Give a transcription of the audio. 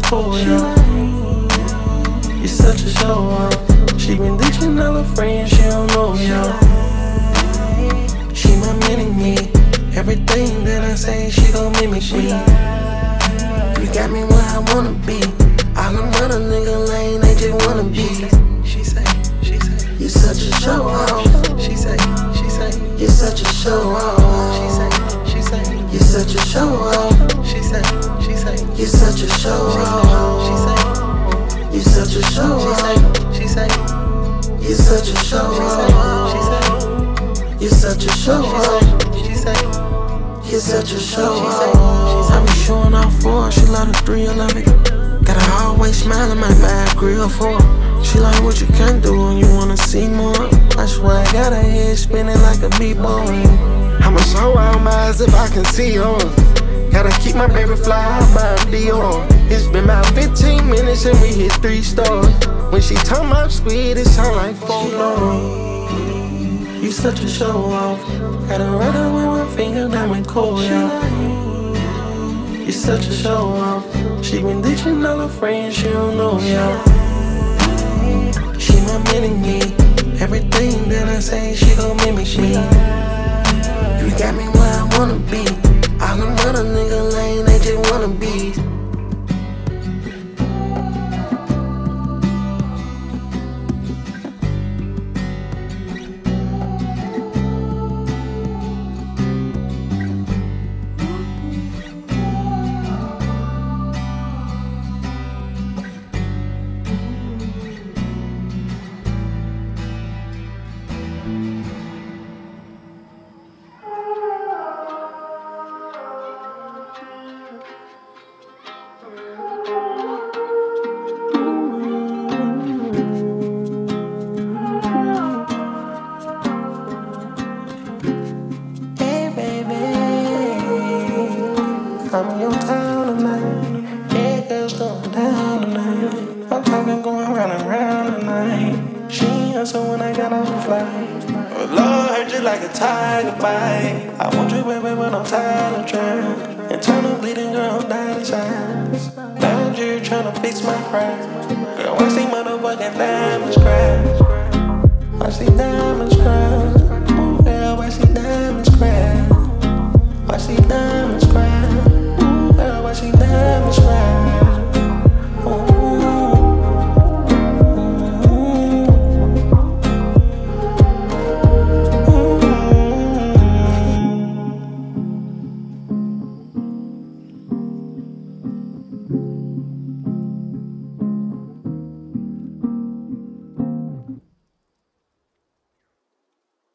cool, yeah. You're such a show off. She been ditching all her friends, she don't know, yeah. She my mini-me. Everything that I say, she gon' mimic me. You got me where I wanna be. All them other niggas lame, they just wanna be. She say, you such a show off. She say, you're such a show off. She say, you're such a show off. She say, you're such a show off. She say, you're such a show off. She say, you're such a show off. She say, you're such a show off. She say, you're such a show off. I be showing off for her, she love the thrill of it. Gotta always smile in my bad grill for her. She like what you can do and you wanna see more. I swear I got her head spinning like a b-boy. I'ma show out my eyes if I can see yours. Gotta keep my baby fly by Dior. It's been about 15 minutes and we hit 3 stores. When she talk my speed, it sound like 4 Lord. You such a show off. Got her right up with my finger, diamond cool, yeah. You such a show off. She been ditching all her friends, she don't know, yeah. She my mini-me. Everything that I say, she gon' mimic me. You got me where I wanna be. All them other niggas lame, they just wanna be. I'm in your town tonight. Yeah, girls going down tonight. I'm talking going round and round tonight. She ain't hustle when I got on the flight. Oh Lord, hurt you like a tiger bite. I want you, baby, but I'm tired of trying. Internal bleeding, girl, I'm dying inside. Bound you trying to fix my pride. Girl, I see my